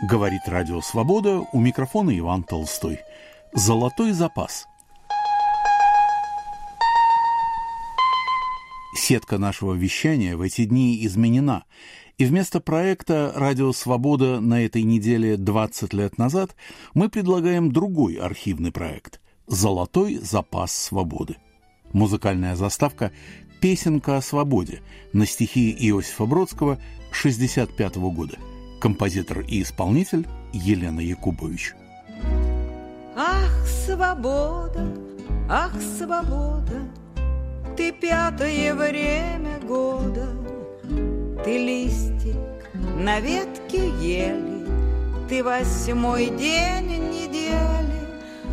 Говорит Радио Свобода, у микрофона Иван Толстой. Золотой запас. Сетка нашего вещания в эти дни изменена, и вместо проекта «Радио Свобода» на этой неделе 20 лет назад мы предлагаем другой архивный проект «Золотой запас свободы». Музыкальная заставка «Песенка о свободе» на стихи Иосифа Бродского 1965 года. Композитор и исполнитель Елена Якубович. Ах, свобода, ты пятое время года, ты листик на ветке ели, ты 8-й день недели.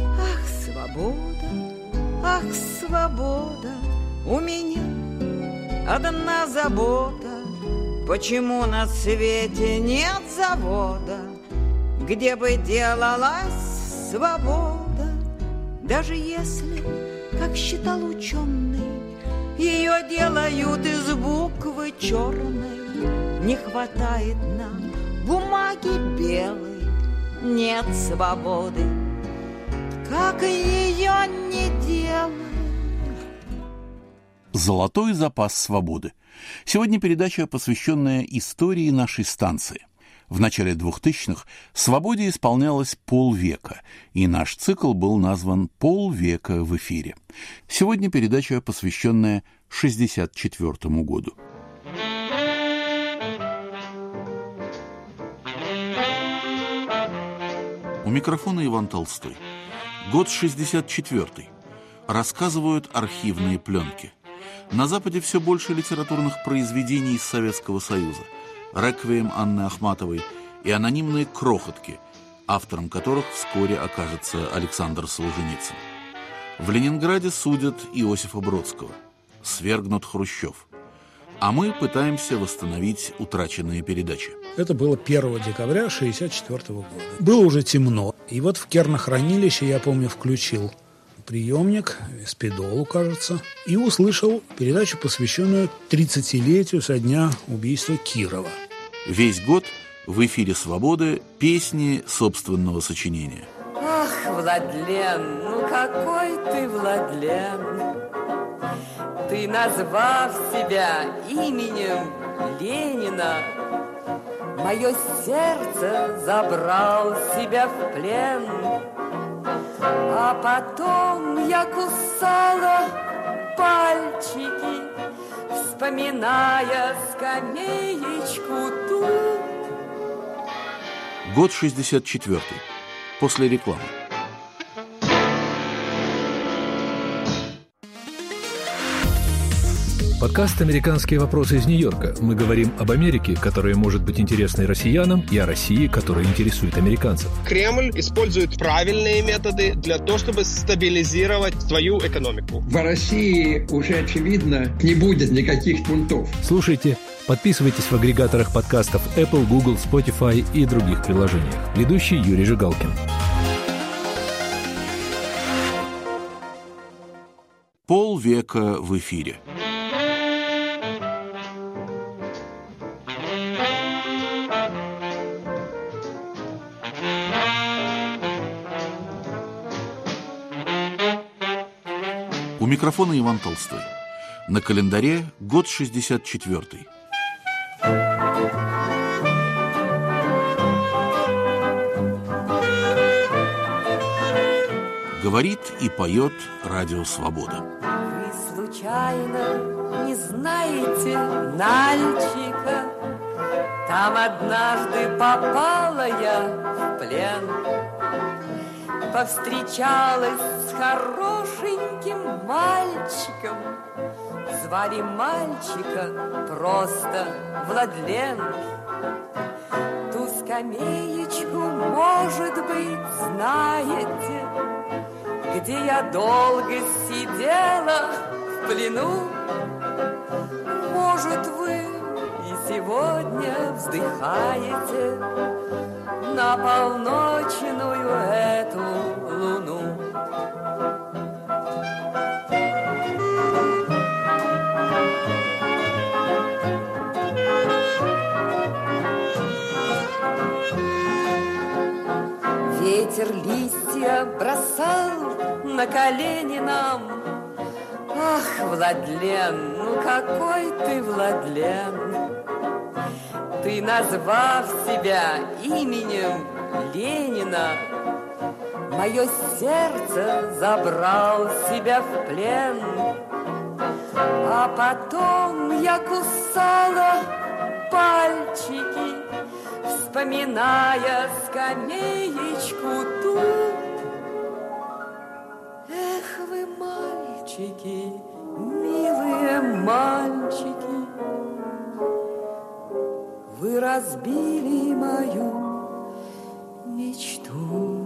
Ах, свобода, у меня одна забота. Почему на свете нет завода, где бы делалась свобода? Даже если, как считал ученый, ее делают из буквы черной, не хватает нам бумаги белой, нет свободы, как ее не делай. Золотой запас свободы. Сегодня передача, посвященная истории нашей станции. В начале 2000-х «Свободе» исполнялось полвека, и наш цикл был назван «Полвека в эфире». Сегодня передача, посвященная 1964 году. У микрофона Иван Толстой. Год 1964. Рассказывают архивные пленки. На Западе все больше литературных произведений из Советского Союза. «Реквием» Анны Ахматовой и анонимные «Крохотки», автором которых вскоре окажется Александр Солженицын. В Ленинграде судят Иосифа Бродского. Свергнут Хрущев. А мы пытаемся восстановить утраченные передачи. Это было 1 декабря 1964 года. Было уже темно. И вот в кернохранилище, я помню, включил приемник, спидолу, кажется, и услышал передачу, посвященную 30-летию со дня убийства Кирова. Весь год в эфире «Свободы» песни собственного сочинения. Ах, Владлен, ну какой ты Владлен! Ты, назвав себя именем Ленина, мое сердце забрал себя в плен. А потом я кусала пальчики, вспоминая скамеечку ту. Год 1964. После рекламы. Подкаст «Американские вопросы» из Нью-Йорка. Мы говорим об Америке, которая может быть интересной россиянам, и о России, которая интересует американцев. Кремль использует правильные методы для того, чтобы стабилизировать свою экономику. В России уже, очевидно, не будет никаких пунктов. Слушайте, подписывайтесь в агрегаторах подкастов Apple, Google, Spotify и других приложениях. Ведущий Юрий Жигалкин. Полвека в эфире. У микрофона Иван Толстой. На календаре год 1964. Говорит и поет Радио Свобода. Вы случайно не знаете Нальчика? Там однажды попала я в плен. Повстречалась с хорошеньким мальчиком. Звали мальчика просто Владлен. Ту скамеечку, может быть, знаете, где я долго сидела в плену. Может, вы и сегодня вздыхаете на полночную эту луну. ветер листья бросал на колени нам. Ах, Владлен, ну какой ты, Владлен! Ты, назвав себя именем Ленина, мое сердце забрал себя в плен. А потом я кусала пальчики, вспоминая скамеечку ту. Эх вы, мальчики, милые мальчики, вы разбили мою мечту.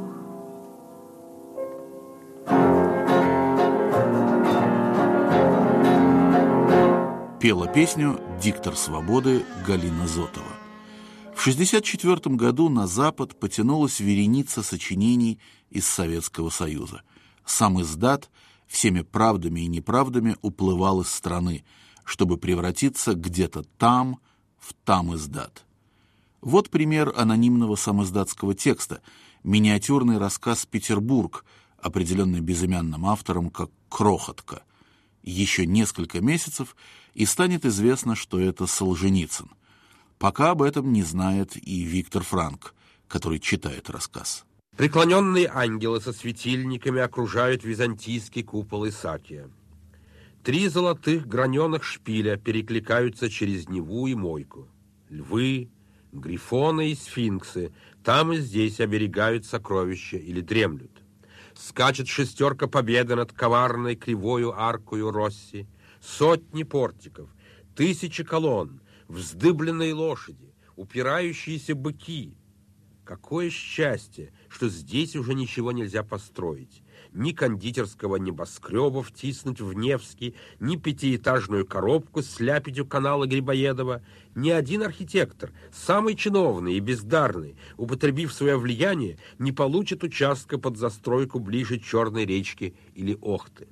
Пела песню диктор «Свободы» Галина Зотова. В 1964 году на Запад потянулась вереница сочинений из Советского Союза. Сам издат всеми правдами и неправдами уплывал из страны, чтобы превратиться где-то там, в там издат. Вот пример анонимного самиздатского текста, миниатюрный рассказ «Петербург», определенный безымянным автором как «Крохотка». Еще несколько месяцев, и станет известно, что это Солженицын. Пока об этом не знает и Виктор Франк, который читает рассказ. Преклоненные ангелы со светильниками окружают византийский купол Исаакия. 3 золотых граненых шпиля перекликаются через Неву и Мойку. Львы, грифоны и сфинксы там и здесь оберегают сокровища или дремлют. Скачет 6 победы над коварной кривою аркою Росси, сотни портиков, 1000 колонн, вздыбленные лошади, упирающиеся быки. Какое счастье, что здесь уже ничего нельзя построить. Ни кондитерского небоскреба втиснуть в Невский, ни 5-этажную коробку сляпить у канала Грибоедова. Ни один архитектор, самый чиновный и бездарный, употребив свое влияние, не получит участка под застройку ближе Черной речки или Охты.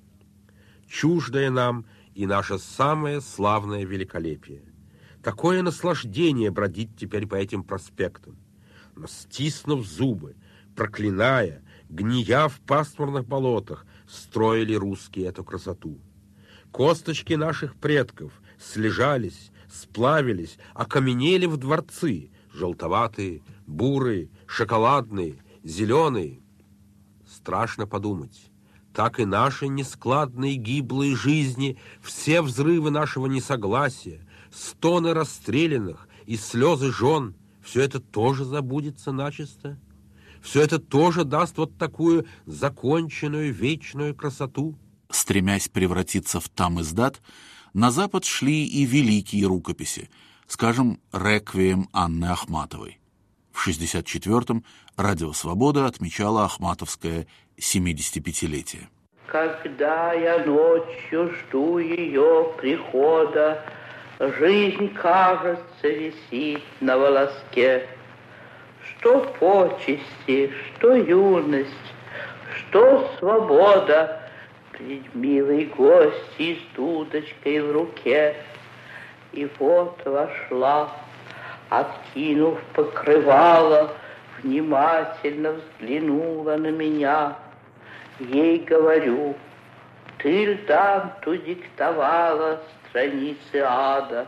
Чуждое нам и наше самое славное великолепие. Такое наслаждение бродить теперь по этим проспектам. Но стиснув зубы, проклиная, гния в пасмурных болотах, строили русские эту красоту. Косточки наших предков слежались, сплавились, окаменели в дворцы, желтоватые, бурые, шоколадные, зеленые. Страшно подумать, так и наши нескладные гиблые жизни, все взрывы нашего несогласия, стоны расстрелянных и слезы жен, все это тоже забудется начисто? Все это тоже даст вот такую законченную вечную красоту? Стремясь превратиться в там издат, на Запад шли и великие рукописи, скажем, «Реквием» Анны Ахматовой. В 1964-м Радио Свобода отмечало ахматовское 75-летие. Когда я ночью жду ее прихода, жизнь, кажется, висит на волоске. Что почести, что юность, что свобода пред милой гостьей с дудочкой в руке. И вот вошла, откинув покрывало, внимательно взглянула на меня. Ей говорю: ты ль Данту диктовала страницы ада?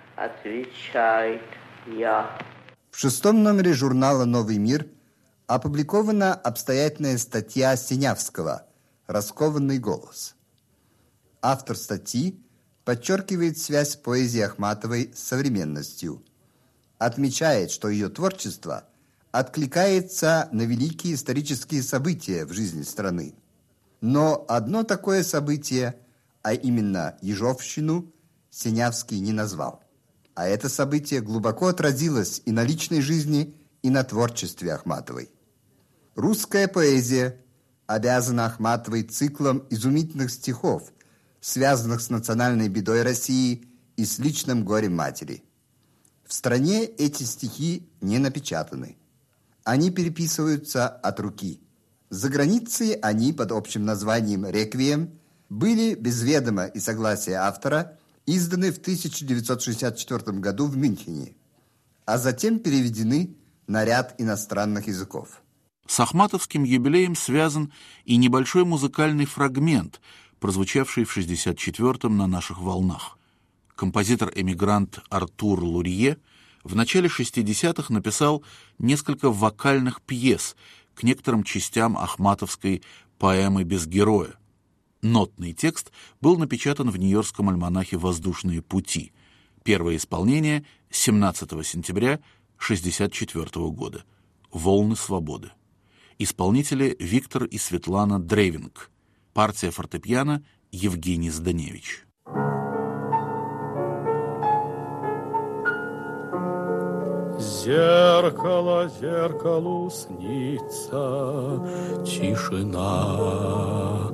Отвечает: я. В 6-м номере журнала «Новый мир» опубликована обстоятельная статья Синявского «Раскованный голос». Автор статьи подчеркивает связь поэзии Ахматовой с современностью, отмечает, что ее творчество откликается на великие исторические события в жизни страны. Но одно такое событие, а именно Ежовщину, Синявский не назвал. А это событие глубоко отразилось и на личной жизни, и на творчестве Ахматовой. Русская поэзия обязана Ахматовой циклом изумительных стихов, связанных с национальной бедой России и с личным горем матери. В стране эти стихи не напечатаны. Они переписываются от руки. За границей они под общим названием «Реквием» были без ведома и согласия автора изданы в 1964 году в Мюнхене, а затем переведены на ряд иностранных языков. С ахматовским юбилеем связан и небольшой музыкальный фрагмент, прозвучавший в 1964-м на наших волнах. Композитор-эмигрант Артур Лурье в начале 60-х написал несколько вокальных пьес к некоторым частям ахматовской поэмы «Без героя». Нотный текст был напечатан в нью-йоркском альманахе «Воздушные пути». Первое исполнение 17 сентября 1964 года. «Волны свободы». Исполнители Виктор и Светлана Дрейвинг. Партия фортепиано Евгений Зданевич. Зеркало зеркалу снится, тишина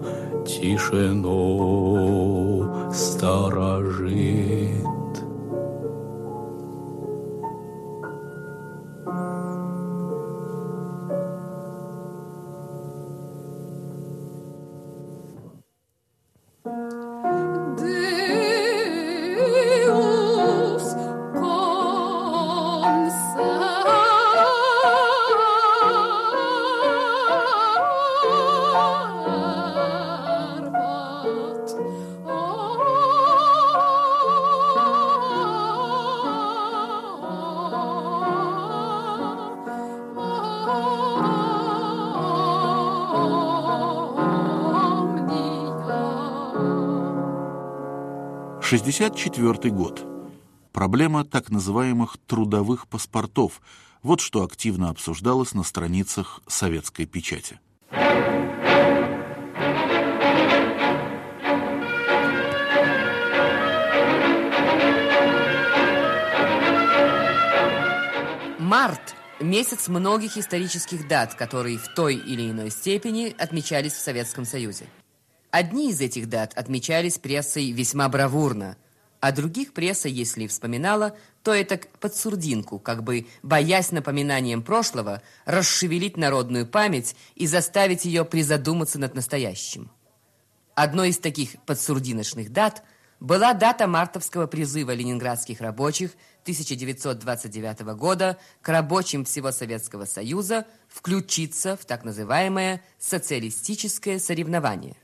тишину сторожит. — 1964 год. Проблема так называемых трудовых паспортов. Вот что активно обсуждалось на страницах советской печати. Март – месяц многих исторических дат, которые в той или иной степени отмечались в Советском Союзе. Одни из этих дат отмечались прессой весьма бравурно, а других пресса, если вспоминала, то это под сурдинку, как бы боясь напоминанием прошлого, расшевелить народную память и заставить ее призадуматься над настоящим. Одной из таких подсурдиночных дат была дата мартовского призыва ленинградских рабочих 1929 года к рабочим всего Советского Союза включиться в так называемое социалистическое соревнование.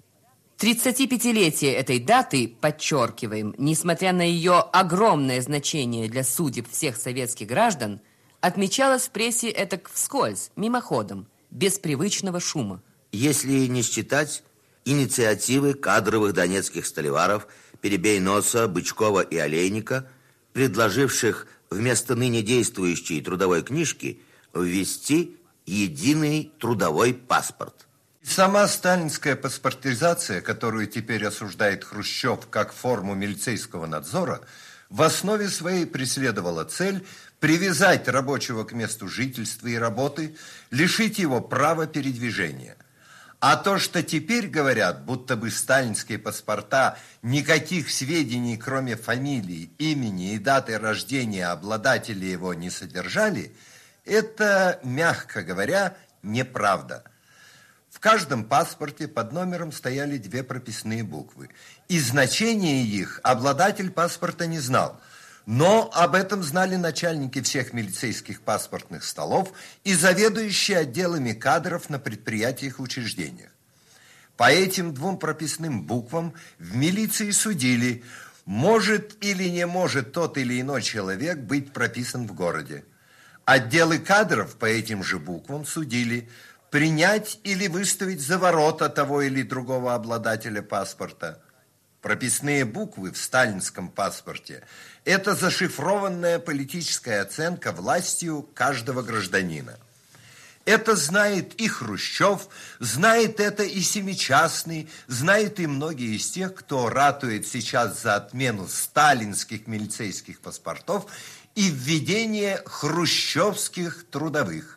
35-летие этой даты, подчеркиваем, несмотря на ее огромное значение для судеб всех советских граждан, отмечалось в прессе этак вскользь, мимоходом, без привычного шума. Если не считать инициативы кадровых донецких столеваров Перебей-Носа, Бычкова и Олейника, предложивших вместо ныне действующей трудовой книжки ввести единый трудовой паспорт. Сама сталинская паспортизация, которую теперь осуждает Хрущев как форму милицейского надзора, в основе своей преследовала цель привязать рабочего к месту жительства и работы, лишить его права передвижения. А то, что теперь говорят, будто бы сталинские паспорта никаких сведений, кроме фамилии, имени и даты рождения обладателя его не содержали, это, мягко говоря, неправда. В каждом паспорте под номером стояли 2 прописные буквы, и значение их обладатель паспорта не знал. Но об этом знали начальники всех милицейских паспортных столов и заведующие отделами кадров на предприятиях и учреждениях. По этим 2 прописным буквам в милиции судили, может или не может тот или иной человек быть прописан в городе. Отделы кадров по этим же буквам судили, принять или выставить за ворота того или другого обладателя паспорта. Прописные буквы в сталинском паспорте – это зашифрованная политическая оценка властью каждого гражданина. Это знает и Хрущев, знает это и Семичастный, знает и многие из тех, кто ратует сейчас за отмену сталинских милицейских паспортов и введение хрущевских трудовых.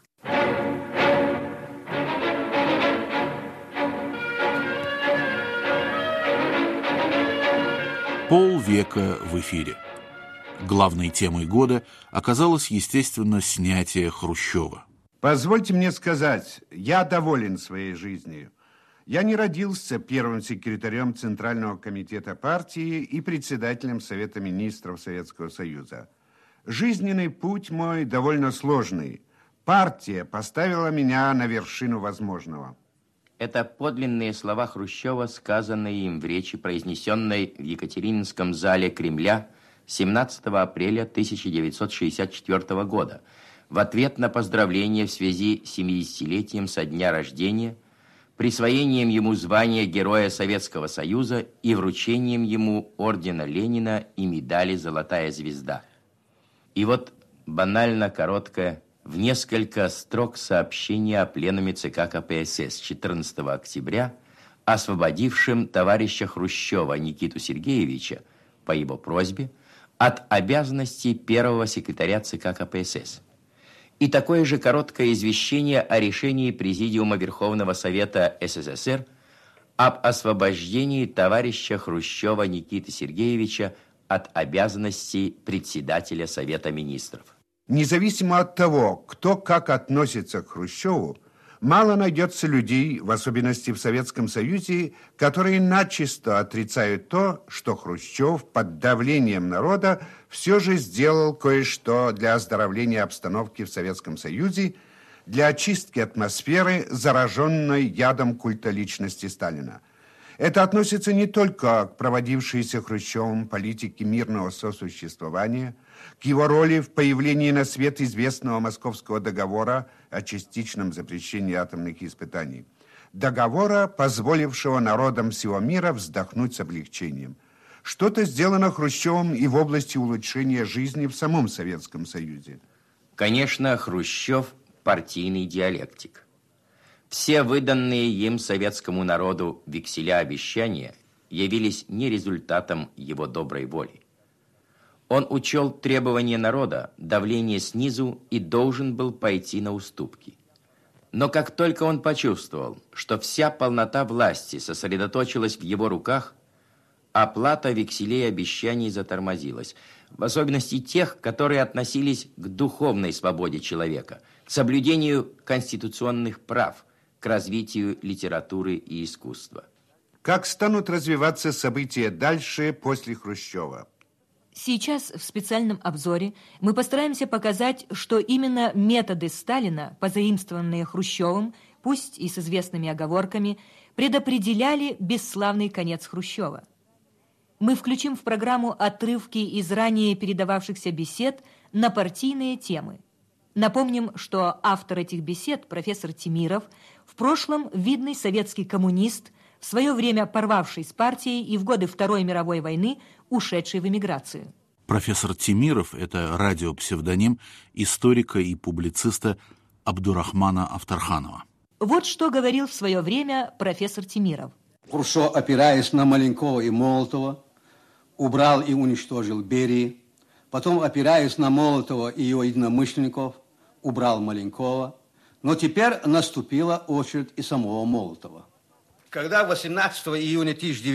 Полвека в эфире. Главной темой года оказалось, естественно, снятие Хрущева. Позвольте мне сказать, я доволен своей жизнью. Я не родился первым секретарем Центрального комитета партии и председателем Совета министров Советского Союза. Жизненный путь мой довольно сложный. Партия поставила меня на вершину возможного. Это подлинные слова Хрущева, сказанные им в речи, произнесенной в Екатерининском зале Кремля 17 апреля 1964 года, в ответ на поздравление в связи с 70-летием со дня рождения, присвоением ему звания Героя Советского Союза и вручением ему ордена Ленина и медали «Золотая звезда». И вот банально короткое, в несколько строк сообщение о пленуме ЦК КПСС 14 октября, освободившем товарища Хрущева Никиту Сергеевича по его просьбе от обязанностей первого секретаря ЦК КПСС. И такое же короткое извещение о решении Президиума Верховного Совета СССР об освобождении товарища Хрущева Никиты Сергеевича от обязанностей председателя Совета Министров. Независимо от того, кто как относится к Хрущеву, мало найдется людей, в особенности в Советском Союзе, которые начисто отрицают то, что Хрущев под давлением народа все же сделал кое-что для оздоровления обстановки в Советском Союзе, для очистки атмосферы, зараженной ядом культа личности Сталина. Это относится не только к проводившейся Хрущевым политике мирного сосуществования, к его роли в появлении на свет известного Московского договора о частичном запрещении атомных испытаний. Договора, позволившего народам всего мира вздохнуть с облегчением. Что-то сделано Хрущевым и в области улучшения жизни в самом Советском Союзе. Конечно, Хрущев – партийный диалектик. Все выданные им советскому народу векселя обещания явились не результатом его доброй воли. Он учел требования народа, давление снизу и должен был пойти на уступки. Но как только он почувствовал, что вся полнота власти сосредоточилась в его руках, оплата векселей обещаний затормозилась, в особенности тех, которые относились к духовной свободе человека, к соблюдению конституционных прав, к развитию литературы и искусства. Как станут развиваться события дальше после Хрущева? Сейчас в специальном обзоре мы постараемся показать, что именно методы Сталина, позаимствованные Хрущевым, пусть и с известными оговорками, предопределяли бесславный конец Хрущева. Мы включим в программу отрывки из ранее передававшихся бесед на партийные темы. Напомним, что автор этих бесед, профессор Темиров, в прошлом видный советский коммунист, в свое время порвавший с партией и в годы Второй мировой войны ушедший в эмиграцию. Профессор Темиров – это радиопсевдоним историка и публициста Абдурахмана Авторханова. Вот что говорил в свое время профессор Темиров. Хрущев, опираясь на Маленкова и Молотова, убрал и уничтожил Берии, потом, опираясь на Молотова и его единомышленников, убрал Маленкова, но теперь наступила очередь и самого Молотова. Когда 18 июня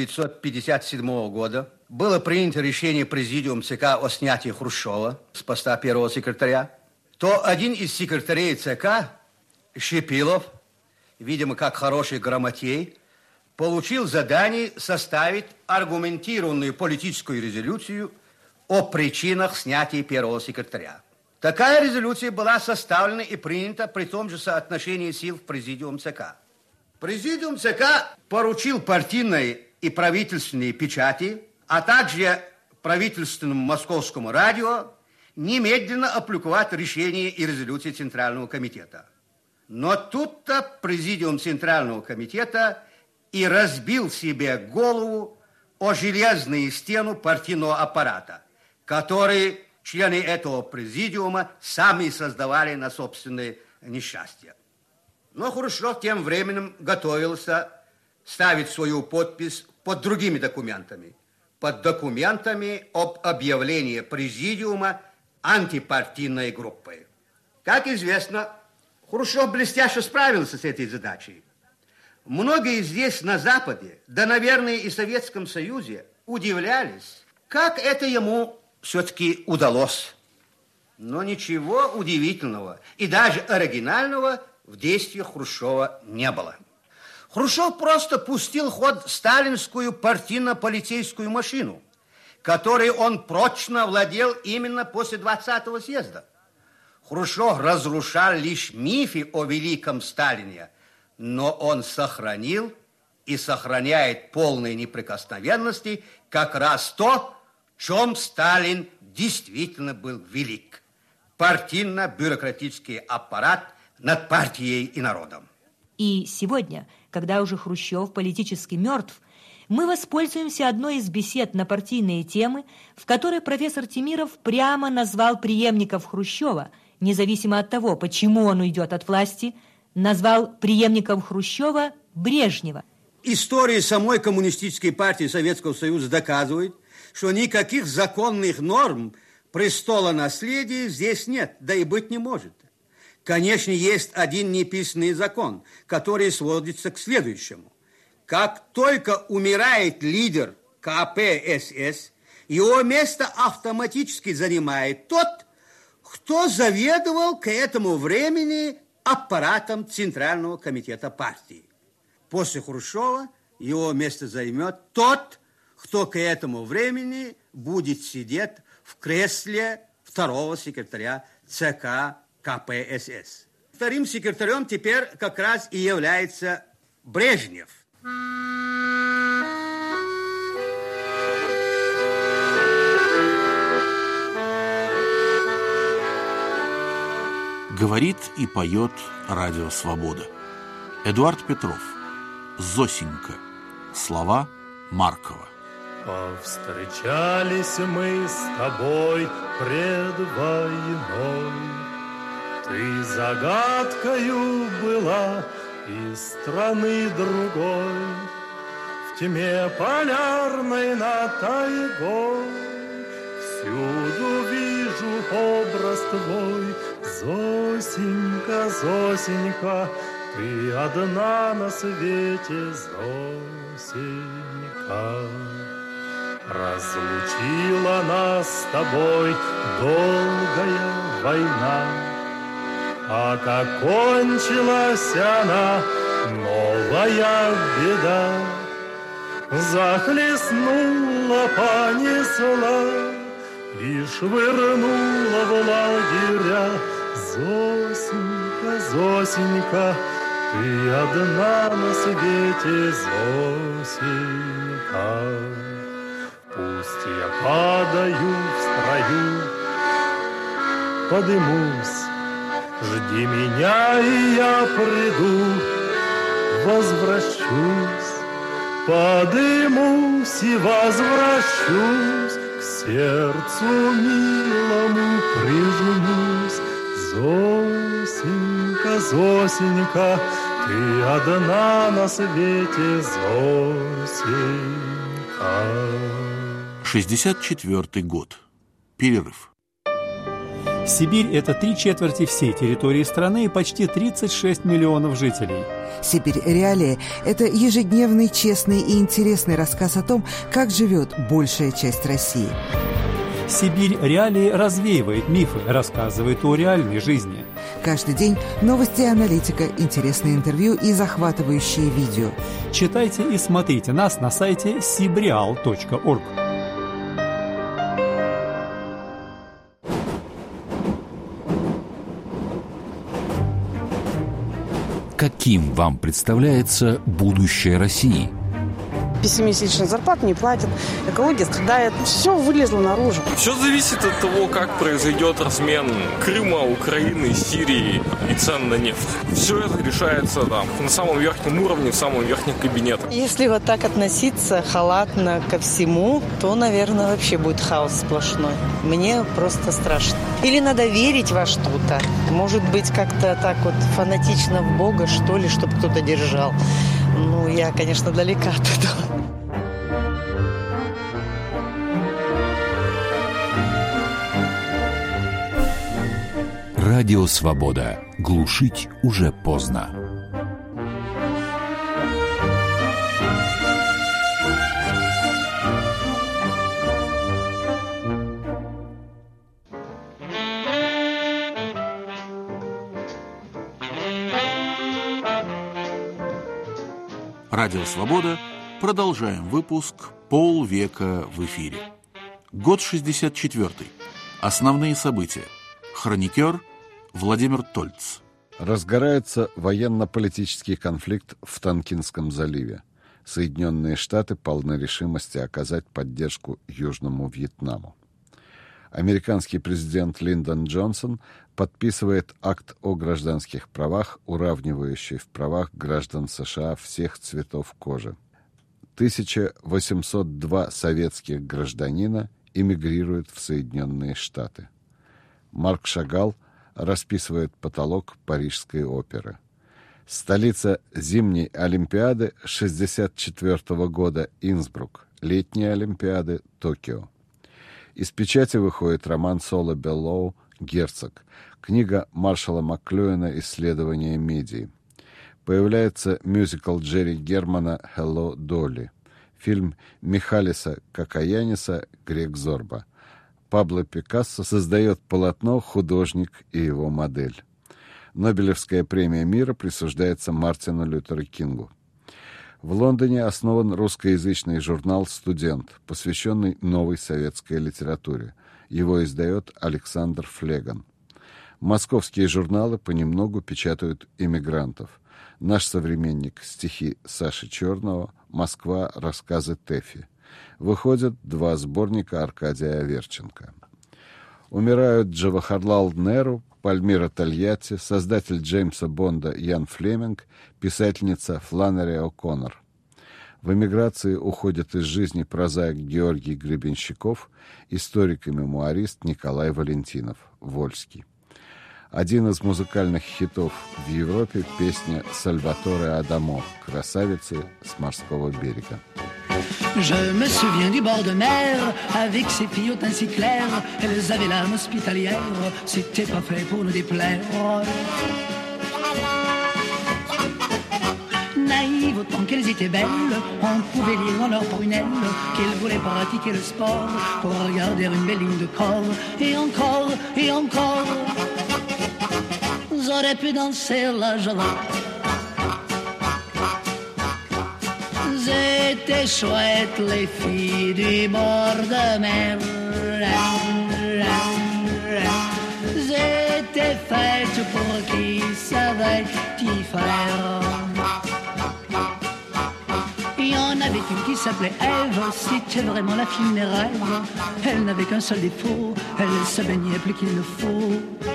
1957 года было принято решение Президиум ЦК о снятии Хрущева с поста первого секретаря, то один из секретарей ЦК, Шипилов, видимо, как хороший грамотей, получил задание составить аргументированную политическую резолюцию о причинах снятия первого секретаря. Такая резолюция была составлена и принята при том же соотношении сил в Президиум ЦК. Президиум ЦК поручил партийной и правительственной печати, а также правительственному московскому радио немедленно опубликовать решение и резолюции Центрального комитета. Но тут-то Президиум Центрального комитета и разбил себе голову о железную стену партийного аппарата, который члены этого президиума сами создавали на собственное несчастье. Но Хрущев тем временем готовился ставить свою подпись под другими документами, под документами об объявлении президиума антипартийной группой. Как известно, Хрущев блестяще справился с этой задачей. Многие здесь на Западе, да, наверное, и в Советском Союзе, удивлялись, как это ему все-таки удалось. Но ничего удивительного и даже оригинального в действиях Хрущева не было. Хрущев просто пустил в ход сталинскую партийно-полицейскую машину, которой он прочно владел именно после 20-го съезда. Хрущев разрушал лишь мифы о великом Сталине, но он сохранил и сохраняет полной неприкосновенности как раз то, в чем Сталин действительно был велик. Партийно-бюрократический аппарат над партией и народом. И сегодня, когда уже Хрущев политически мертв, мы воспользуемся одной из бесед на партийные темы, в которой профессор Темиров прямо назвал преемников Хрущева, независимо от того, почему он уйдет от власти, назвал преемником Хрущева Брежнева. История самой коммунистической партии Советского Союза доказывает, что никаких законных норм престола наследия здесь нет, да и быть не может. Конечно, есть один неписанный закон, который сводится к следующему. Как только умирает лидер КПСС, его место автоматически занимает тот, кто заведовал к этому времени аппаратом Центрального комитета партии. После Хрущева его место займет тот, кто к этому времени будет сидеть в кресле второго секретаря ЦК КПСС. Вторым секретарем теперь как раз и является Брежнев. Говорит и поет радио «Свобода». Эдуард Петров. «Зосенька». Слова Маркова. Повстречались мы с тобой пред войной. Ты загадкою была из страны другой. В тьме полярной над тайгой всюду вижу образ твой. Зосенька, Зосенька, ты одна на свете, Зосенька. Разлучила нас с тобой долгая война, а как кончилась она, новая беда. Захлестнула, понесла и швырнула в лагеря. Зосенька, Зосенька, ты одна на свете, Зосенька. Пусть я падаю в строю, подымусь, жди меня, и я приду, возвращусь, подымусь и возвращусь, к сердцу милому прижмусь. Зосенька, Зосенька, ты одна на свете, Зосенька. 64-й год. Перерыв. Сибирь – это 3/4 всей территории страны и почти 36 миллионов жителей. «Сибирь. Реалии» – это ежедневный, честный и интересный рассказ о том, как живет большая часть России. «Сибирь. Реалии» развеивает мифы, рассказывает о реальной жизни. Каждый день новости и аналитика, интересные интервью и захватывающие видео. Читайте и смотрите нас на сайте sibreal.org. Каким вам представляется будущее России? Пессимистичных зарплат не платят, экология страдает, все вылезло наружу. Все зависит от того, как произойдет размен Крыма, Украины, Сирии и цен на нефть. Все это решается там, на самом верхнем уровне, в самом верхнем кабинете. Если вот так относиться халатно ко всему, то, наверное, вообще будет хаос сплошной. Мне просто страшно. Или надо верить во что-то. Может быть, как-то так вот фанатично в Бога, что ли, чтобы кто-то держал. Ну, я, конечно, далека от этого. Радио «Свобода». Глушить уже поздно. Радио «Свобода». Продолжаем выпуск «Полвека в эфире». Год 64-й. Основные события. Хроникер Владимир Тольц. Разгорается военно-политический конфликт в Тонкинском заливе. Соединенные Штаты полны решимости оказать поддержку Южному Вьетнаму. Американский президент Линдон Джонсон подписывает акт о гражданских правах, уравнивающий в правах граждан США всех цветов кожи. 1802 советских гражданина эмигрируют в Соединенные Штаты. Марк Шагал расписывает потолок Парижской оперы. Столица зимней Олимпиады 1964 года Инсбрук, летней Олимпиады Токио. Из печати выходит роман Соло Беллоу «Герцог», книга Маршала Маклюэна «Исследование медии». Появляется мюзикл Джерри Германа «Hello, Долли», фильм Михалиса Какаяниса «Грек Зорба». Пабло Пикассо создает полотно «Художник и его модель». Нобелевская премия мира присуждается Мартину Лютеру Кингу. В Лондоне основан русскоязычный журнал «Студент», посвященный новой советской литературе. Его издает Александр Флеган. Московские журналы понемногу печатают иммигрантов. «Наш современник» стихи Саши Черного, «Москва» рассказы Тэфи. Выходят 2 сборника Аркадия Аверченко. Умирают Джавахарлал Неру, Пальмира Тольятти, создатель Джеймса Бонда Ян Флеминг, писательница Фланнери О'Коннор. В эмиграции уходит из жизни прозаик Георгий Гребенщиков, историк и мемуарист Николай Валентинов, Вольский. Один из музыкальных хитов в Европе – песня Сальваторе Адамо «Красавицы с морского берега». Je me souviens du bord de mer, avec ses filles au teint si clair. Elles avaient l'âme hospitalière, c'était pas fait pour nous déplaire. Naïves autant qu'elles étaient belles, on pouvait lire dans leurs prunelles qu'elles voulaient pratiquer le sport pour regarder une belle ligne de corps. Et encore, j'aurais pu danser la java. C'était chouette les filles du bord de mer. J'étais faite pour qui savait y faire. Il y en avait une qui s'appelait Ève, c'était vraiment la fille de mes rêves. Elle n'avait qu'un seul défaut, elle se baignait plus qu'il ne faut.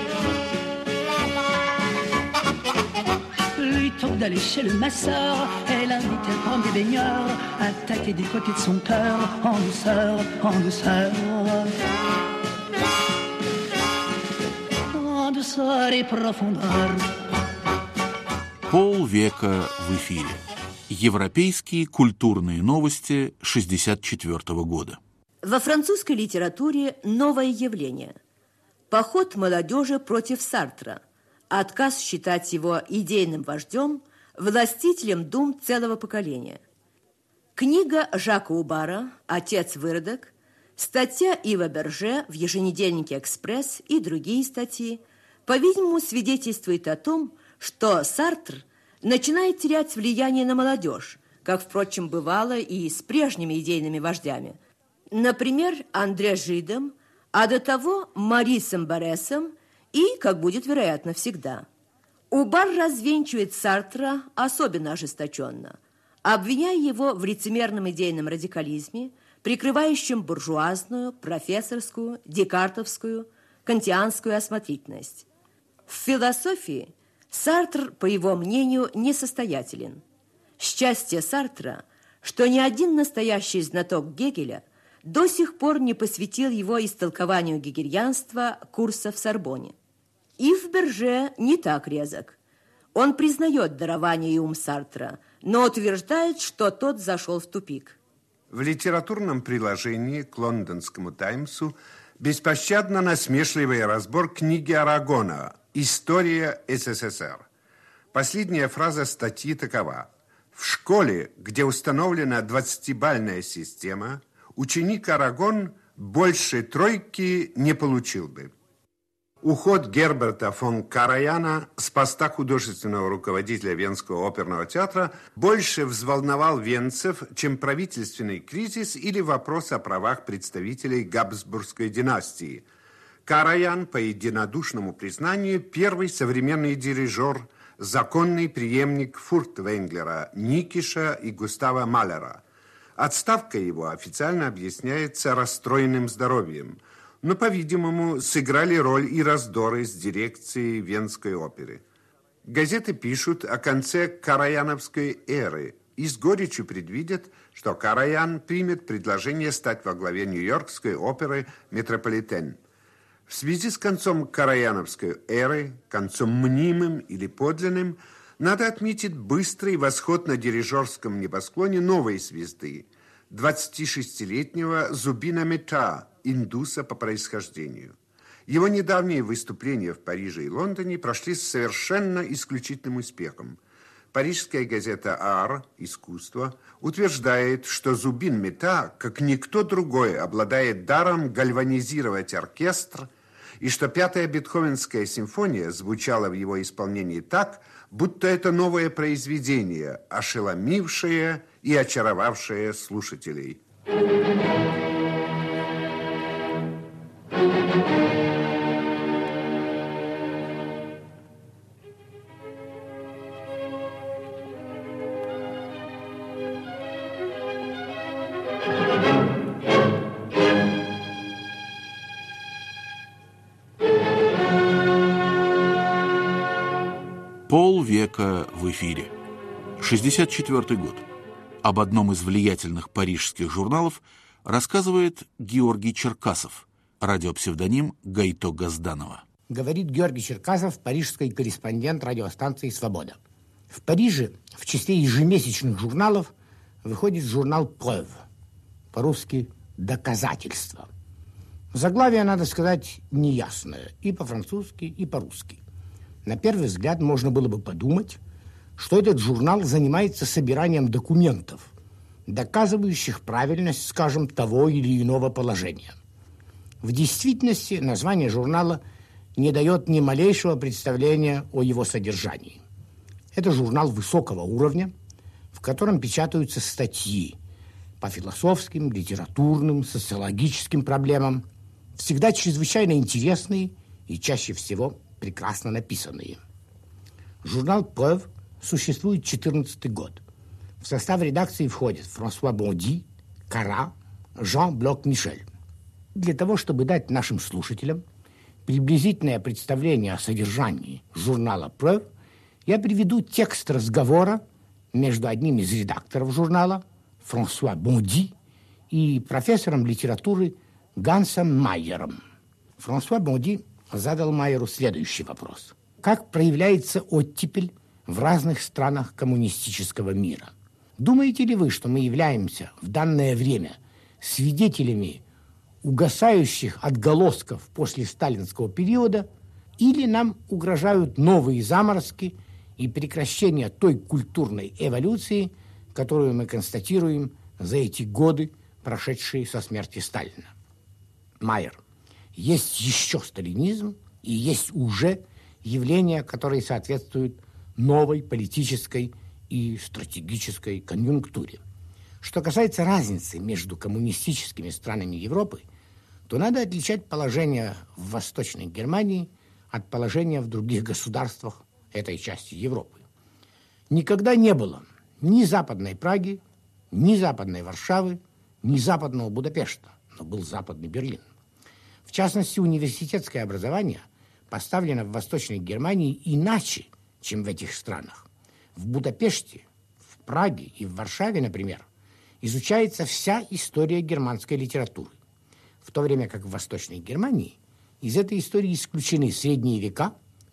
Plutôt que d'aller chez le masseur, elle invitait à prendre des baigneurs, attaquer du côté de son cœur, en douceur, en douceur. En douceur et profondeur. Полвека в эфире. Европейские культурные новости 1964 года. Во французской литературе новое явление. Поход молодежи против Сартра. Отказ считать его идейным вождем, властителем дум целого поколения. Книга Жака Убара «Отец-выродок», статья Ива Берже в еженедельнике «Экспресс» и другие статьи, по-видимому, свидетельствуют о том, что Сартр начинает терять влияние на молодежь, как, впрочем, бывало и с прежними идейными вождями. Например, Андре Жидом, а до того Марисом Баресом и, как будет вероятно, всегда. Убар развенчивает Сартра особенно ожесточенно, обвиняя его в лицемерном идейном радикализме, прикрывающем буржуазную, профессорскую, декартовскую, кантианскую осмотрительность. В философии Сартр, по его мнению, несостоятелен. Счастье Сартра, что ни один настоящий знаток Гегеля до сих пор не посвятил его истолкованию гегельянства курса в Сорбонне. Ив Берже не так резок. Он признает дарование и ум Сартра, но утверждает, что тот зашел в тупик. В литературном приложении к лондонскому «Таймсу» беспощадно насмешливый разбор книги Арагона «История СССР». Последняя фраза статьи такова: в школе, где установлена 20-бальная система, ученик Арагон больше тройки не получил бы. Уход Герберта фон Караяна с поста художественного руководителя Венского оперного театра больше взволновал венцев, чем правительственный кризис или вопрос о правах представителей Габсбургской династии. Караян, по единодушному признанию, первый современный дирижер, законный преемник Фуртвенглера, Никиша и Густава Малера. Отставка его официально объясняется расстроенным здоровьем, но, по-видимому, сыграли роль и раздоры с дирекцией Венской оперы. Газеты пишут о конце караяновской эры и с горечью предвидят, что Караян примет предложение стать во главе Нью-Йоркской оперы «Метрополитен». В связи с концом караяновской эры, концом мнимым или подлинным, надо отметить быстрый восход на дирижерском небосклоне новой звезды, 26-летнего Зубина Мета, индуса по происхождению. Его недавние выступления в Париже и Лондоне прошли с совершенно исключительным успехом. Парижская газета «Ар» «Искусство» утверждает, что Зубин Мета, как никто другой, обладает даром гальванизировать оркестр, и что пятая бетховенская симфония звучала в его исполнении так, будто это новое произведение, ошеломившее и очаровавшее слушателей. Полвека в эфире. 1964 год. Об одном из влиятельных парижских журналов рассказывает Георгий Черкасов, радиопсевдоним Гайто Газданова. Говорит Георгий Черкасов, парижский корреспондент радиостанции «Свобода». В Париже в числе ежемесячных журналов выходит журнал «Preuve», по-русски «Доказательство». Заглавие, надо сказать, неясное и по-французски, и по-русски. На первый взгляд можно было бы подумать, что этот журнал занимается собиранием документов, доказывающих правильность, скажем, того или иного положения. В действительности название журнала не дает ни малейшего представления о его содержании. Это журнал высокого уровня, в котором печатаются статьи по философским, литературным, социологическим проблемам, всегда чрезвычайно интересные и чаще всего прекрасно написанные. Журнал «Preuve» существует 14 год. В состав редакции входят Франсуа Бонди, Кара, Жан-Блок Мишель. Для того, чтобы дать нашим слушателям приблизительное представление о содержании журнала «Preuve», я приведу текст разговора между одним из редакторов журнала, Франсуа Бонди, и профессором литературы Гансом Майером. Франсуа Бонди задал Майеру следующий вопрос. Как проявляется оттепель в разных странах коммунистического мира? Думаете ли вы, что мы являемся в данное время свидетелями угасающих отголосков после сталинского периода, или нам угрожают новые заморозки и прекращение той культурной эволюции, которую мы констатируем за эти годы, прошедшие со смерти Сталина? Майер. Есть еще сталинизм, и есть уже явления, которые соответствуют новой политической и стратегической конъюнктуре. Что касается разницы между коммунистическими странами Европы, то надо отличать положение в Восточной Германии от положения в других государствах этой части Европы. Никогда не было ни Западной Праги, ни Западной Варшавы, ни Западного Будапешта, но был Западный Берлин. В частности, университетское образование поставлено в Восточной Германии иначе, чем в этих странах. В Будапеште, в Праге и в Варшаве, например, изучается вся история германской литературы, в то время как в Восточной Германии из этой истории исключены средние века,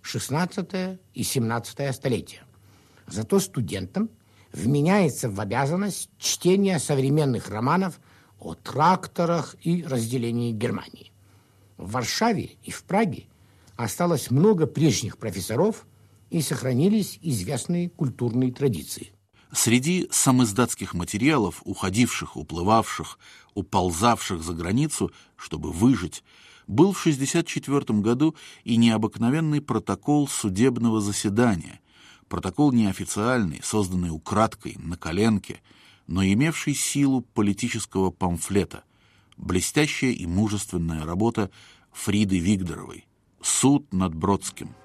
16 и 17 столетия. Зато студентам вменяется в обязанность чтения современных романов о тракторах и разделении Германии. В Варшаве и в Праге осталось много прежних профессоров и сохранились известные культурные традиции. Среди самиздатских материалов, уходивших, уплывавших, уползавших за границу, чтобы выжить, был в 1964 году и необыкновенный протокол судебного заседания. Протокол неофициальный, созданный украдкой, на коленке, но имевший силу политического памфлета. Блестящая и мужественная работа Фриды Вигдоровой. Суд над Бродским.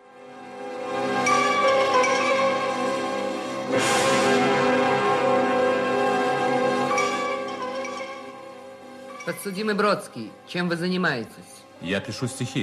Подсудимый Бродский, чем вы занимаетесь? Я пишу стихи.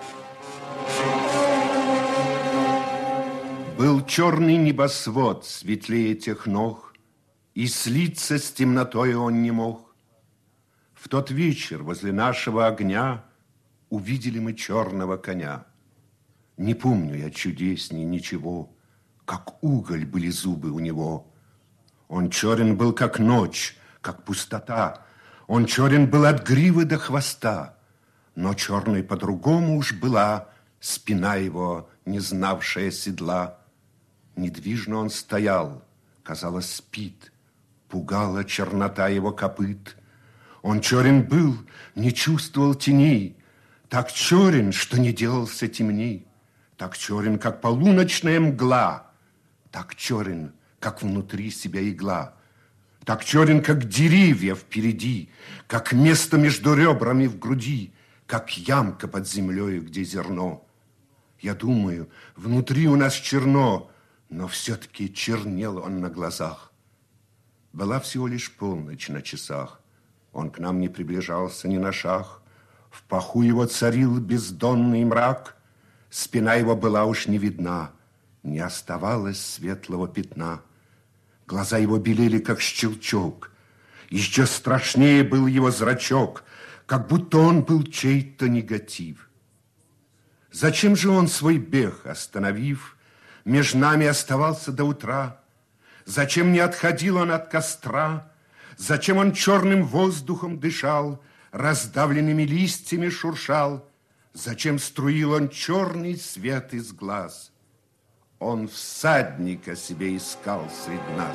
Был черный небосвод светлее тех ног, и слиться с темнотой он не мог. В тот вечер возле нашего огня увидели мы черного коня. Не помню я чудесней ничего, как уголь были зубы у него. Он черен был, как ночь, как пустота. Он черен был от гривы до хвоста, но черной по-другому уж была спина его, не знавшая седла. Недвижно он стоял, казалось, спит, пугала чернота его копыт. Он черен был, не чувствовал теней, так черен, что не делался темней, так черен, как полуночная мгла, так черен, как внутри себя игла. Так черен, как деревья впереди, как место между ребрами в груди, как ямка под землею, где зерно. Я думаю, внутри у нас черно, но все-таки чернел он на глазах. Была всего лишь полночь на часах. Он к нам не приближался ни на шаг. В паху его царил бездонный мрак. Спина его была уж не видна, не оставалось светлого пятна. Глаза его белели, как щелчок. Еще страшнее был его зрачок, как будто он был чей-то негатив. Зачем же он свой бег остановив, меж нами оставался до утра? Зачем не отходил он от костра? Зачем он черным воздухом дышал, раздавленными листьями шуршал? Зачем струил он черный свет из глаз? Он всадника себе искал среди нас.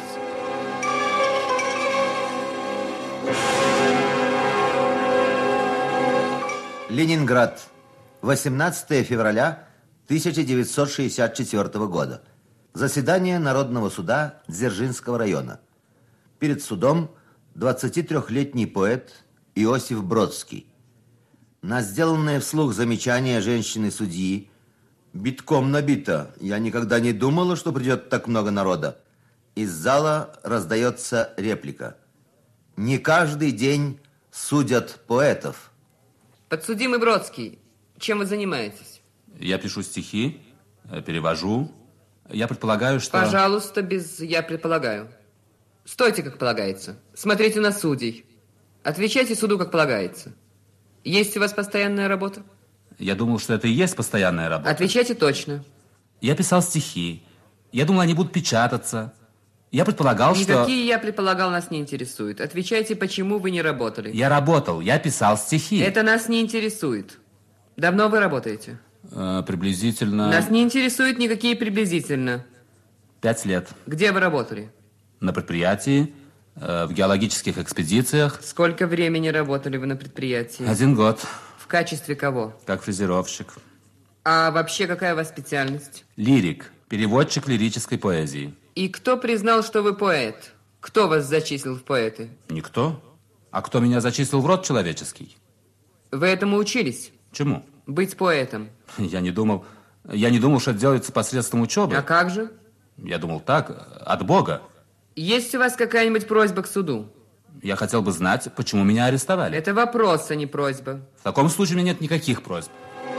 Ленинград. 18 февраля 1964 года. Заседание Народного суда Дзержинского района. Перед судом 23-летний поэт Иосиф Бродский. На сделанное вслух замечание женщины-судьи: битком набито. Я никогда не думала, что придет так много народа. Из зала раздается реплика: не каждый день судят поэтов. Подсудимый Бродский, чем вы занимаетесь? Я пишу стихи, перевожу. Я предполагаю, что... Пожалуйста, без «я предполагаю». Стойте, как полагается. Смотрите на судей. Отвечайте суду, как полагается. Есть у вас постоянная работа? Я думал, что это и есть постоянная работа. Отвечайте точно. Я писал стихи. Я думал, они будут печататься. Я предполагал, что... Никакие «я предполагал» нас не интересуют. Отвечайте, почему вы не работали. Я работал, я писал стихи. Это нас не интересует. Давно вы работаете? Приблизительно... Нас не интересуют никакие приблизительно. 5 лет. Где вы работали? На предприятии, в геологических экспедициях. Сколько времени работали вы на предприятии? 1 год. В качестве кого? Как фрезеровщик. А вообще какая у вас специальность? Лирик, переводчик лирической поэзии. И кто признал, что вы поэт? Кто вас зачислил в поэты? Никто. А кто меня зачислил в род человеческий? Вы этому учились? Чему? Быть поэтом. Я не думал, что это делается посредством учебы. А как же? Я думал так, от Бога. Есть у вас какая-нибудь просьба к суду? Я хотел бы знать, почему меня арестовали. Это вопрос, а не просьба. В таком случае у меня нет никаких просьб.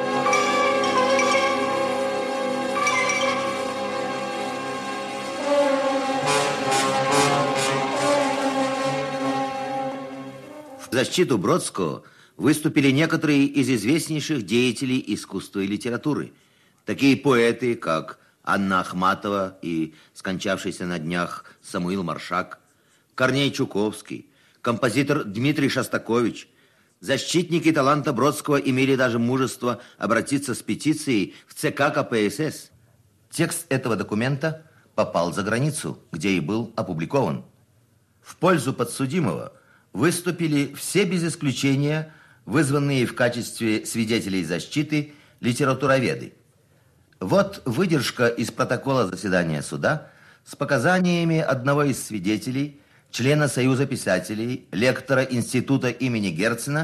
В защиту Бродского выступили некоторые из известнейших деятелей искусства и литературы. Такие поэты, как Анна Ахматова и скончавшийся на днях Самуил Маршак, Корней Чуковский, композитор Дмитрий Шостакович. Защитники таланта Бродского имели даже мужество обратиться с петицией в ЦК КПСС. Текст этого документа попал за границу, где и был опубликован. В пользу подсудимого выступили все без исключения вызванные в качестве свидетелей защиты литературоведы. Вот выдержка из протокола заседания суда с показаниями одного из свидетелей, члена Союза писателей, лектора института имени Герцена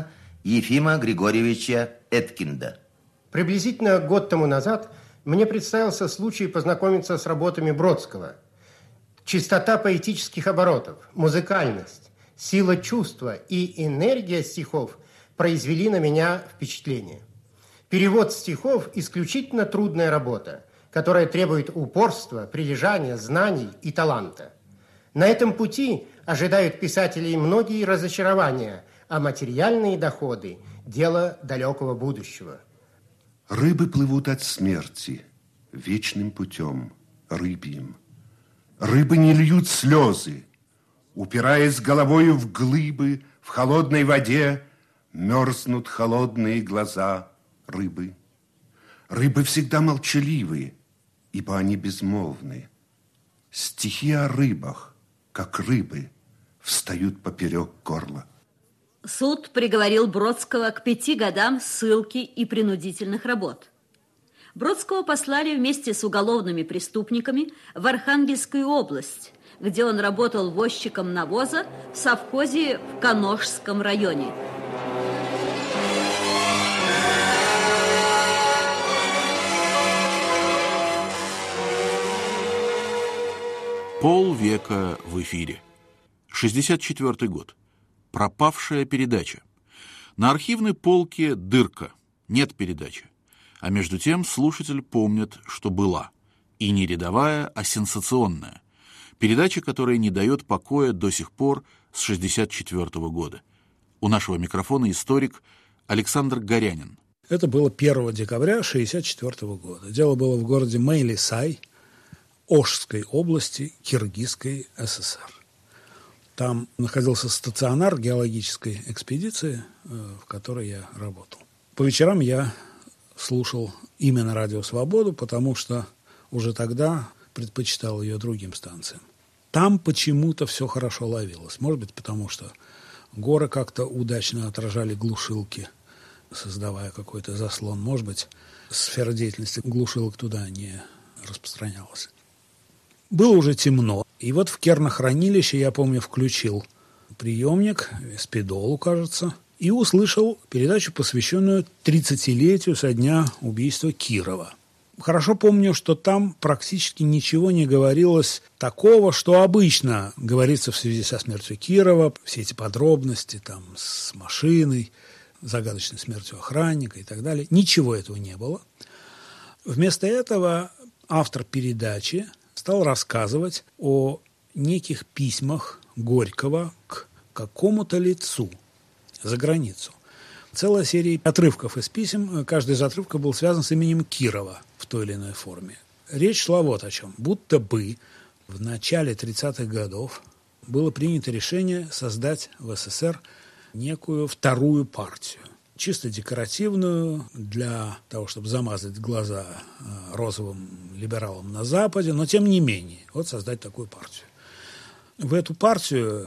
Ефима Григорьевича Эткинда. Приблизительно год тому назад мне представился случай познакомиться с работами Бродского. Чистота поэтических оборотов, музыкальность, сила чувства и энергия стихов произвели на меня впечатление. Перевод стихов – исключительно трудная работа, которая требует упорства, прилежания, знаний и таланта. На этом пути ожидают писателей многие разочарования, а материальные доходы – дело далекого будущего. Рыбы плывут от смерти вечным путем, рыбьим. Рыбы не льют слезы, упираясь головою в глыбы, в холодной воде мерзнут холодные глаза рыбы. Рыбы всегда молчаливые, ибо они безмолвны. Стихи о рыбах, как рыбы, встают поперек горла. Суд приговорил Бродского к 5 годам ссылки и принудительных работ. Бродского послали вместе с уголовными преступниками в Архангельскую область, где он работал возчиком навоза в совхозе в Каношском районе. Полвека в эфире. 64 год. Пропавшая передача. На архивной полке дырка. Нет передачи. А между тем слушатель помнит, что была. И не рядовая, а сенсационная. Передача, которая не дает покоя до сих пор с 64 года. У нашего микрофона историк Александр Горянин. Это было 1 декабря 1964 года. Дело было в городе Мейлисай, Ошской области Киргизской ССР. Там находился стационар геологической экспедиции, в которой я работал. По вечерам я слушал именно «Радио Свободу», потому что уже тогда предпочитал ее другим станциям. Там почему-то все хорошо ловилось. Может быть, потому что горы как-то удачно отражали глушилки, создавая какой-то заслон. Может быть, сфера деятельности глушилок туда не распространялась. Было уже темно, и вот в кернохранилище, я помню, включил приемник, спидолу, кажется, и услышал передачу, посвященную 30-летию со дня убийства Кирова. Хорошо помню, что там практически ничего не говорилось такого, что обычно говорится в связи со смертью Кирова, все эти подробности там с машиной, загадочной смертью охранника и так далее. Ничего этого не было. Вместо этого автор передачи стал рассказывать о неких письмах Горького к какому-то лицу за границу. Целая серия отрывков из писем, каждый из отрывков был связан с именем Кирова в той или иной форме. Речь шла вот о чем. Будто бы в начале 30-х годов было принято решение создать в СССР некую вторую партию. Чисто декоративную, для того, чтобы замазать глаза розовым либералам на Западе, но тем не менее, вот создать такую партию. В эту партию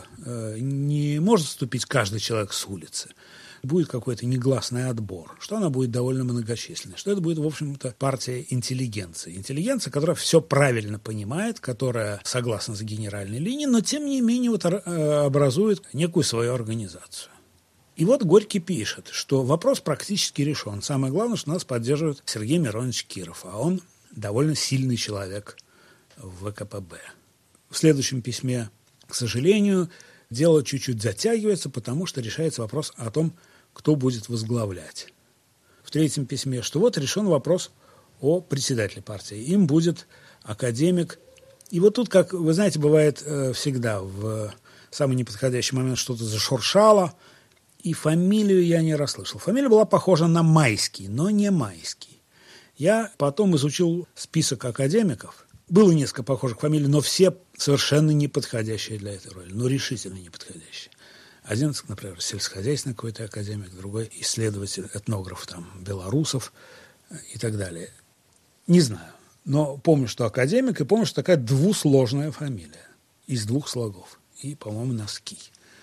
не может вступить каждый человек с улицы. Будет какой-то негласный отбор, что она будет довольно многочисленной, что это будет, в общем-то, партия интеллигенции. Интеллигенция, которая все правильно понимает, которая согласна с генеральной линией, но, тем не менее, вот, образует некую свою организацию. И вот Горький пишет, что вопрос практически решен. Самое главное, что нас поддерживает Сергей Миронович Киров, а он довольно сильный человек в ВКПБ. В следующем письме, к сожалению, дело чуть-чуть затягивается, потому что решается вопрос о том, кто будет возглавлять. В третьем письме, что вот решен вопрос о председателе партии. Им будет академик. И вот тут, как вы знаете, бывает всегда в самый неподходящий момент что-то зашуршало, и фамилию я не расслышал. Фамилия была похожа на Майский, но не Майский. Я потом изучил список академиков. Было несколько похожих фамилий, но все совершенно не подходящие для этой роли. Ну, решительно не подходящие. Один, например, сельскохозяйственный какой-то академик, другой исследователь, этнограф, там, белорусов и так далее. Не знаю. Но помню, что академик, и помню, что такая двусложная фамилия. Из 2 слогов. И, по-моему, носки.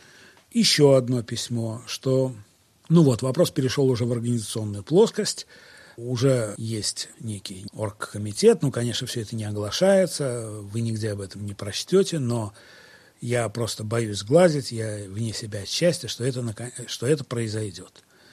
Еще одно письмо, что, вопрос перешел уже в организационную плоскость, уже есть некий оргкомитет, конечно, все это не оглашается, вы нигде об этом не прочтете, но я просто боюсь сглазить, я вне себя от счастья, что это произойдет.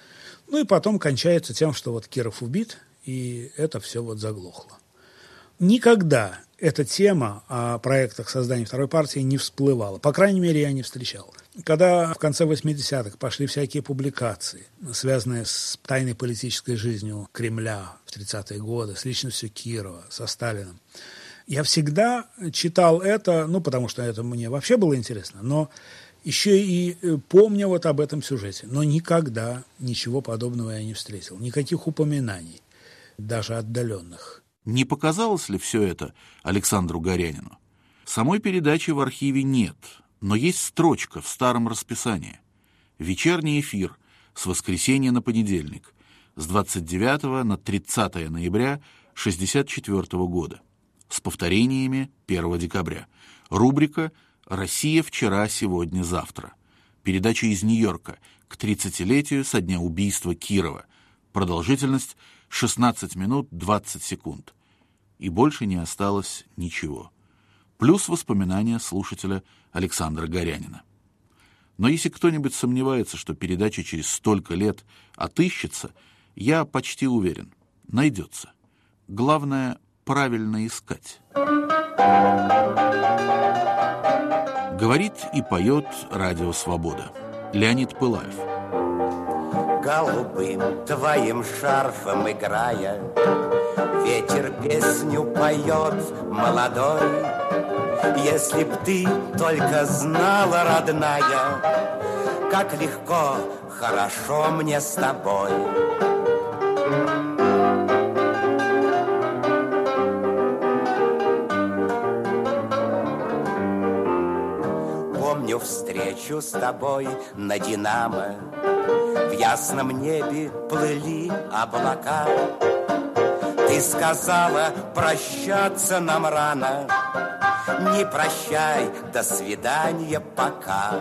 Ну и потом кончается тем, что вот Киров убит, и это все вот заглохло. Никогда эта тема о проектах создания второй партии не всплывала. По крайней мере, я не встречал. Когда в конце 80-х пошли всякие публикации, связанные с тайной политической жизнью Кремля в 30-е годы, с личностью Кирова, со Сталиным, я всегда читал это, потому что это мне вообще было интересно, но еще и помню вот об этом сюжете. Но никогда ничего подобного я не встретил. Никаких упоминаний, даже отдаленных. Не показалось ли все это Александру Горянину? Самой передачи в архиве нет, но есть строчка в старом расписании. Вечерний эфир с воскресенья на понедельник, с 29 на 30 ноября 1964 года, с повторениями 1 декабря. Рубрика «Россия вчера, сегодня, завтра». Передача из Нью-Йорка к 30-летию со дня убийства Кирова. Продолжительность 16 минут 20 секунд. И больше не осталось ничего. Плюс воспоминания слушателя Александра Горянина. Но если кто-нибудь сомневается, что передача через столько лет отыщется, я почти уверен, найдется. Главное — правильно искать. Говорит и поет радио «Свобода». Леонид Пылаев. Голубым твоим шарфом играя, ветер песню поет молодой. Если б ты только знала, родная, как легко, хорошо мне с тобой. Помню встречу с тобой на Динамо. В ясном небе плыли облака. Ты сказала, прощаться нам рано. Не прощай, до свидания, пока.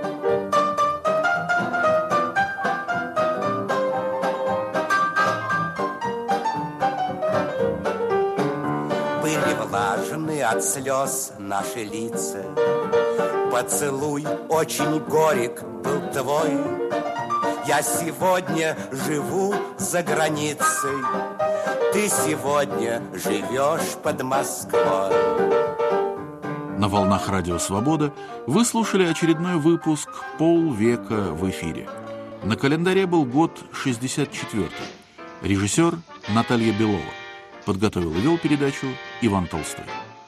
Были влажны от слез наши лица. Поцелуй очень горек был твой. Я сегодня живу за границей. Ты сегодня живешь под Москвой. На волнах радио «Свобода» вы слушали очередной выпуск «Полвека в эфире». На календаре был год 64-й. Режиссер Наталья Белова. Подготовил и вел передачу Иван Толстой.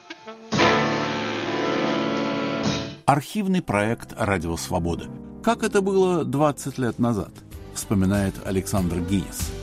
Архивный проект «Радио Свобода». Как это было 20 лет назад, вспоминает Александр Гинис.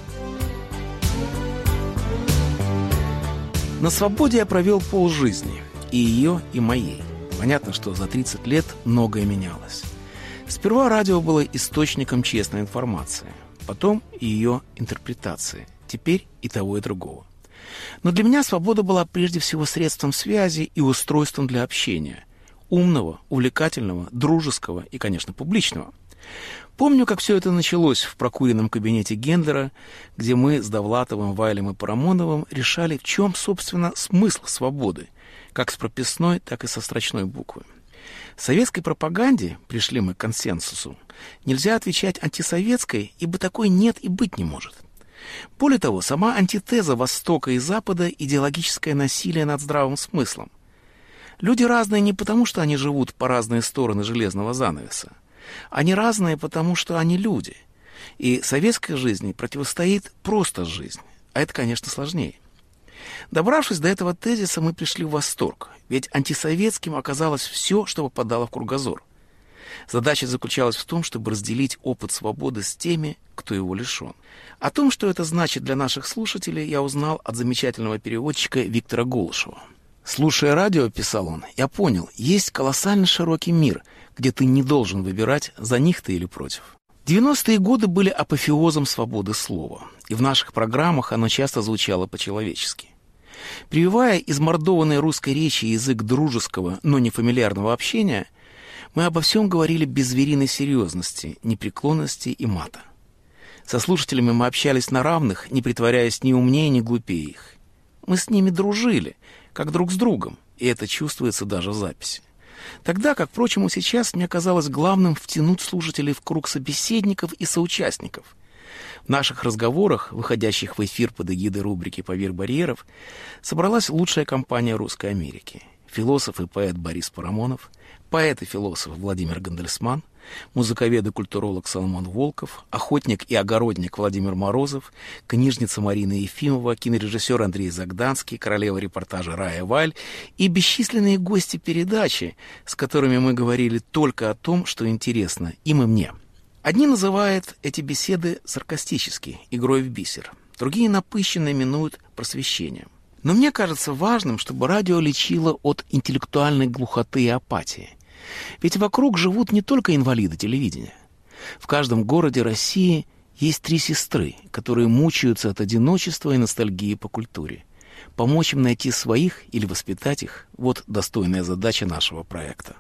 На свободе я провел полжизни. И ее, и моей. Понятно, что за 30 лет многое менялось. Сперва радио было источником честной информации, потом и ее интерпретации, теперь и того, и другого. Но для меня свобода была прежде всего средством связи и устройством для общения. Умного, увлекательного, дружеского и, конечно, публичного. Помню, как все это началось в прокуренном кабинете Гендлера, где мы с Довлатовым, Вайлем и Парамоновым решали, в чем, собственно, смысл свободы, как с прописной, так и со строчной буквы. В советской пропаганде, пришли мы к консенсусу, нельзя отвечать антисоветской, ибо такой нет и быть не может. Более того, сама антитеза Востока и Запада – идеологическое насилие над здравым смыслом. Люди разные не потому, что они живут по разные стороны железного занавеса. Они разные, потому что они люди. И советской жизни противостоит просто жизнь. А это, конечно, сложнее. Добравшись до этого тезиса, мы пришли в восторг. Ведь антисоветским оказалось все, что попадало в кругозор. Задача заключалась в том, чтобы разделить опыт свободы с теми, кто его лишен. О том, что это значит для наших слушателей, я узнал от замечательного переводчика Виктора Голышева. «Слушая радио, — писал он, — я понял, есть колоссально широкий мир, где ты не должен выбирать, за них ты или против». 90-е годы были апофеозом свободы слова, и в наших программах оно часто звучало по-человечески. Прививая измордованной русской речи язык дружеского, но не фамильярного общения, мы обо всем говорили без звериной серьезности, непреклонности и мата. Со слушателями мы общались на равных, не притворяясь ни умнее, ни глупее их. Мы с ними дружили, как друг с другом, и это чувствуется даже в записи. Тогда, как, впрочем, и сейчас, мне казалось главным втянуть слушателей в круг собеседников и соучастников. В наших разговорах, выходящих в эфир под эгидой рубрики «Поверь барьеров», собралась лучшая компания Русской Америки. Философ и поэт Борис Парамонов, поэт и философ Владимир Гандельсман, музыковед и культуролог Соломон Волков, охотник и огородник Владимир Морозов, книжница Марина Ефимова, кинорежиссер Андрей Загданский, королева репортажа Рая Валь и бесчисленные гости передачи, с которыми мы говорили только о том, что интересно им и мне. Одни называют эти беседы саркастически, игрой в бисер, другие напыщенно именуют просвещением. Но мне кажется важным, чтобы радио лечило от интеллектуальной глухоты и апатии. Ведь вокруг живут не только инвалиды телевидения. В каждом городе России есть 3 сестры, которые мучаются от одиночества и ностальгии по культуре. Помочь им найти своих или воспитать их – вот достойная задача нашего проекта.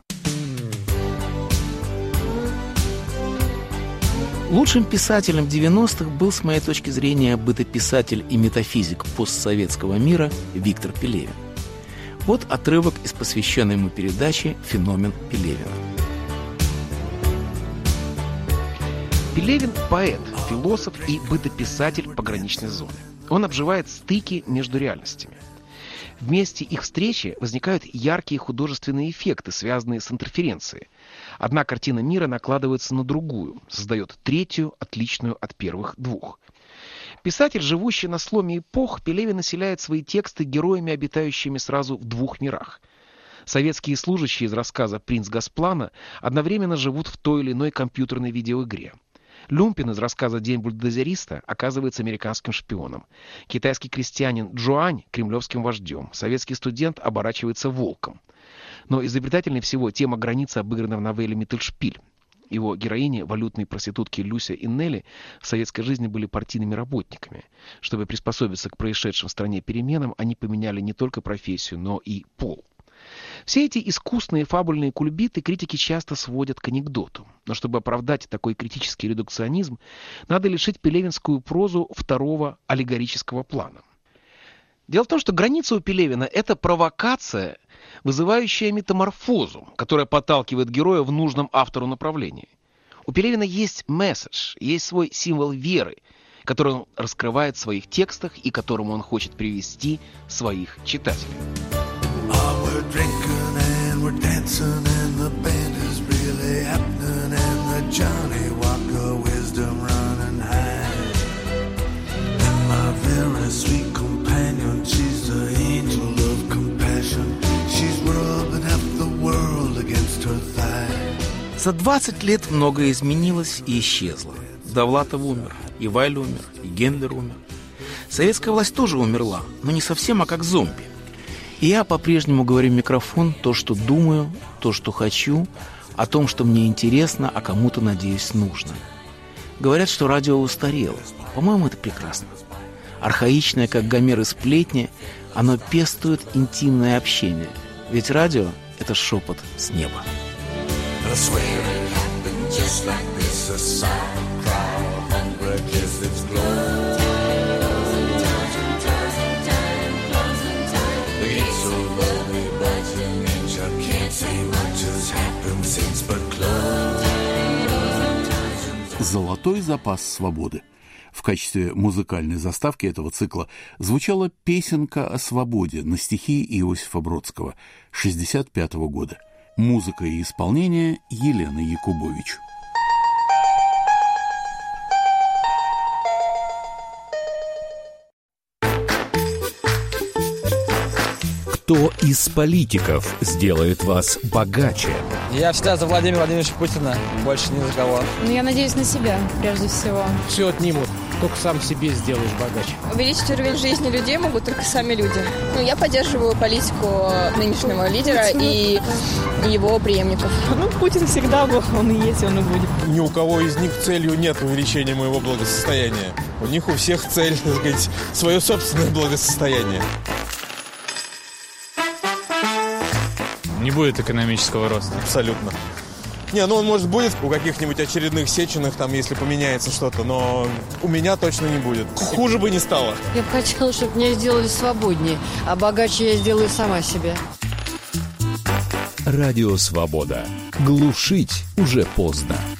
Лучшим писателем 90-х был, с моей точки зрения, бытописатель и метафизик постсоветского мира Виктор Пелевин. Вот отрывок из посвященной ему передачи «Феномен Пелевина». Пелевин – поэт, философ и бытописатель пограничной зоны. Он обживает стыки между реальностями. В месте их встречи возникают яркие художественные эффекты, связанные с интерференцией. Одна картина мира накладывается на другую, создает третью, отличную от первых 2. Писатель, живущий на сломе эпох, Пелевин населяет свои тексты героями, обитающими сразу в 2 мирах. Советские служащие из рассказа «Принц Госплана» одновременно живут в той или иной компьютерной видеоигре. Люмпин из рассказа «День бульдозериста» оказывается американским шпионом. Китайский крестьянин Джуань – кремлевским вождем. Советский студент оборачивается волком. Но изобретательнее всего тема границы обыграна в новелле «Миттельшпиль». Его героини, валютные проститутки Люся и Нелли, в советской жизни были партийными работниками. Чтобы приспособиться к происшедшим в стране переменам, они поменяли не только профессию, но и пол. Все эти искусные фабульные кульбиты критики часто сводят к анекдоту. Но чтобы оправдать такой критический редукционизм, надо лишить пелевинскую прозу 2-го аллегорического плана. Дело в том, что граница у Пелевина – это провокация, вызывающая метаморфозу, которая подталкивает героя в нужном автору направлении. У Пелевина есть месседж, есть свой символ веры, который он раскрывает в своих текстах и к которому он хочет привести своих читателей. За 20 лет многое изменилось и исчезло. Довлатов умер, и Вайль умер, и Гендлер умер. Советская власть тоже умерла, но не совсем, а как зомби. И я по-прежнему говорю в микрофон то, что думаю, то, что хочу, о том, что мне интересно, а кому-то, надеюсь, нужно. Говорят, что радио устарело. По-моему, это прекрасно. Архаичное, как Гомер и сплетни, оно пестует интимное общение. Ведь радио — это шепот с неба. «Золотой запас свободы». В качестве музыкальной заставки этого цикла звучала песенка о свободе на стихи Иосифа Бродского 1965 года. Музыка и исполнение Елены Якубович. Кто из политиков сделает вас богаче? Я всегда за Владимира Владимировича Путина, больше ни за кого. Ну, я надеюсь на себя, прежде всего. Все отнимут, только сам себе сделаешь богаче. Увеличить уровень жизни людей могут только сами люди. Ну, я поддерживаю политику нынешнего лидера и его преемников. Ну, Путин всегда был, он и есть, он и будет. Ни у кого из них целью нет увеличения моего благосостояния. У них у всех цель, так сказать, свое собственное благосостояние. Не будет экономического роста. Абсолютно. Не, ну он, может, будет у каких-нибудь очередных Сеченых, там, если поменяется что-то, но у меня точно не будет. Хуже бы не стало. Я бы хотела, чтобы меня сделали свободнее, а богаче я сделаю сама себе. Радио «Свобода». Глушить уже поздно.